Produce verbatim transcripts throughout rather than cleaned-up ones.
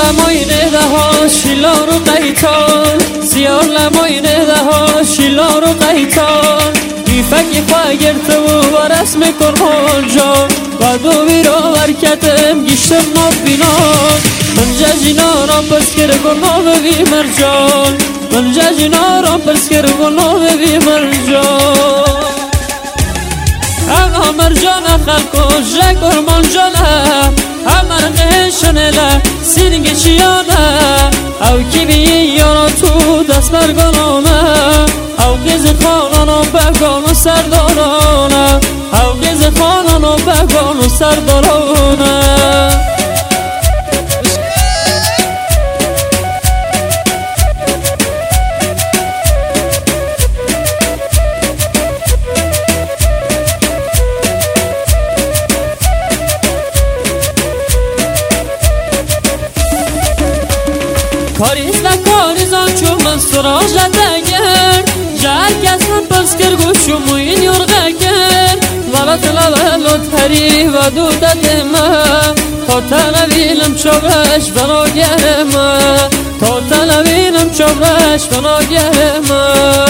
لمای نده ها شیلا رو قیتان سیار لمای نده ها شیلا رو قیتان ایفکی خواه گرته و رسم کرمان جان و دو بیرا ورکتم گیشتم ناب بینان من ججینا رام پس کر گناه بی مرجان من ججینا رام پس کر گناه بی مرجان اغا مرجان خلقو جگر منجانه همر قشنله سینگ چیانه او کی بی یارا تو دست برگانانه او قیز خانانو بگانو سردارانه او قیز خانانو بگانو سردارانه کاریز و کاریزان چون من سراج دگر جهر کس هم پس کر گوشو موین یرغه کرد ولات لولات هری و دودت ما تا تنویلم چوبش بنا گرم تا تنویلم چوبش بنا گرم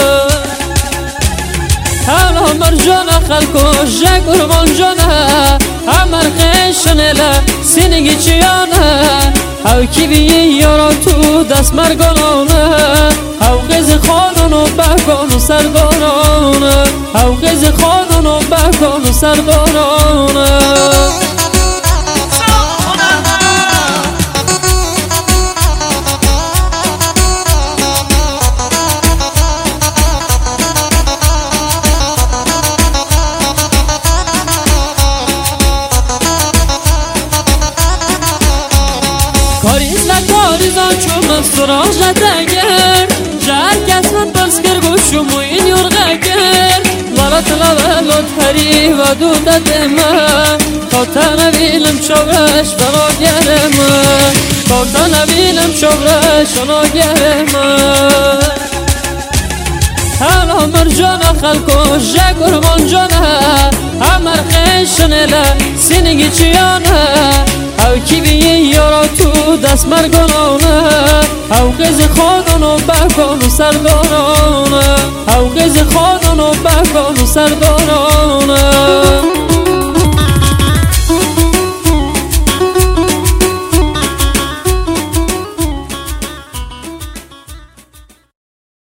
حالا مرجان خلکو جگر منجانه همر خشنله سینگی چیانه او کی بی یارا تو دست مرگانانه او قیز خانانو بگانو سردارانه او قیز خانانو بگانو سردارانه کاریز و کاریزان چون من سراج دگر جهر کس من پس کر گوشو موین یرغه کرد ولات لولات هری و دودت ما تا تنویلم چوبش بنا گرم تا تنویلم چوبش بنا گرم حالا مرجان خلکو جگر منجانه همر خشنله سینگی چیانه او کی بی یارا تو دست مرگانانه او قیز خانانو بگانو سردارانه او قیز خانانو بگانو سردارانه